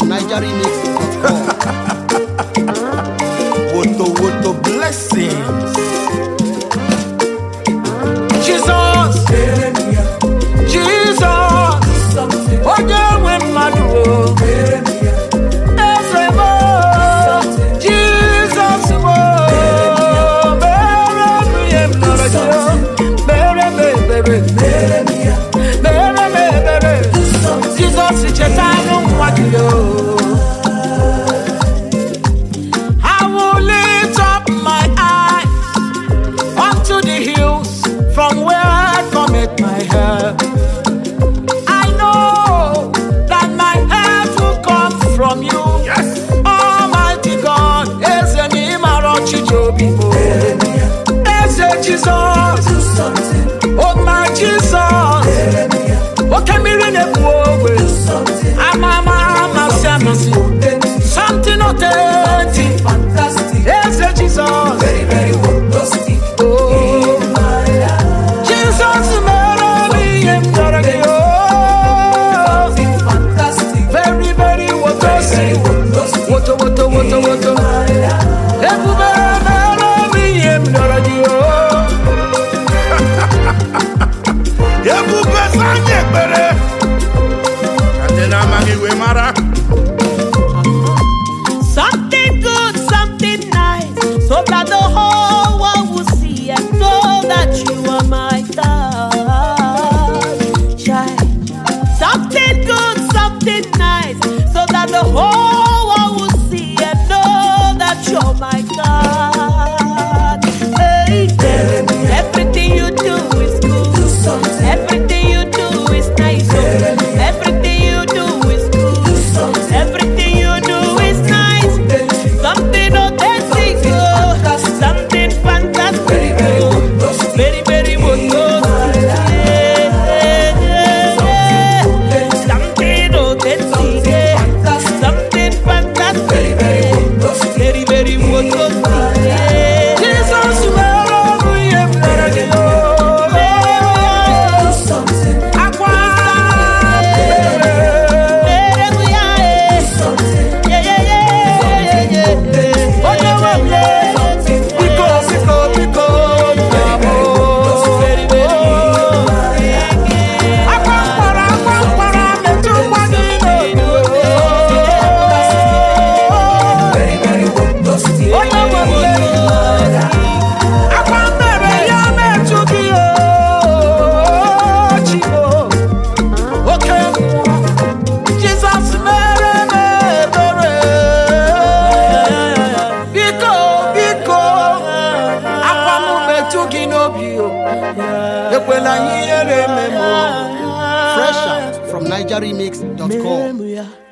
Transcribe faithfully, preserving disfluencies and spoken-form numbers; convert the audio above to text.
from Niger Remix dot com. Woto woto blessings. Jesus, Jesus, oh yeah, when my do, Ezebo, Jesus, oh, baby, baby, baby, baby, baby, Jesus, it's a time what you. I will lift up my eyes unto the hills, from where I commit my help. I know that my help will come from you. Yes. Almighty God, Eze ni marochi jobibo. Eze Jesus, oh my Jesus, oh kemiri ne buowe. Amama amasamasi, something authentic, fantastic. Eze Jesus, very very fantastic. Oh. Jesus, melody and melody, oh, fantastic, very, very fantastic. Water, water, water, water. Everywhere, melody and melody, oh. Everywhere, sanye bere. Kandena magi we mara. Something good, something nice, so that the whole world will see and know that you are my God. Child. Something good, something nice, so that the whole world will see and know that you're my God. Hey, everything you do is good. Everything you do is nice. Everything you do is good. Everything you do is nice. Something authentic, oh. Something fantastic, oh. Very, very good, oh. Something authentic, yeah. Something fantastic, very, very good, oh. Jesus, melody and melody, oh. Aqua, oh yeah, oh yeah. Because, because, because, very, very Aqua, aqua, aqua, me too funny, no. Very, very oh yeah, oh yeah. Aqua, baby, yeah, me too be, oh, chico. Okay, Jesus, Mary, Mary, Biko, Biko, Aquamu me tuki no bio. Ekwela yere memo. Fresh out from Niger Remix dot com. Hallelujah.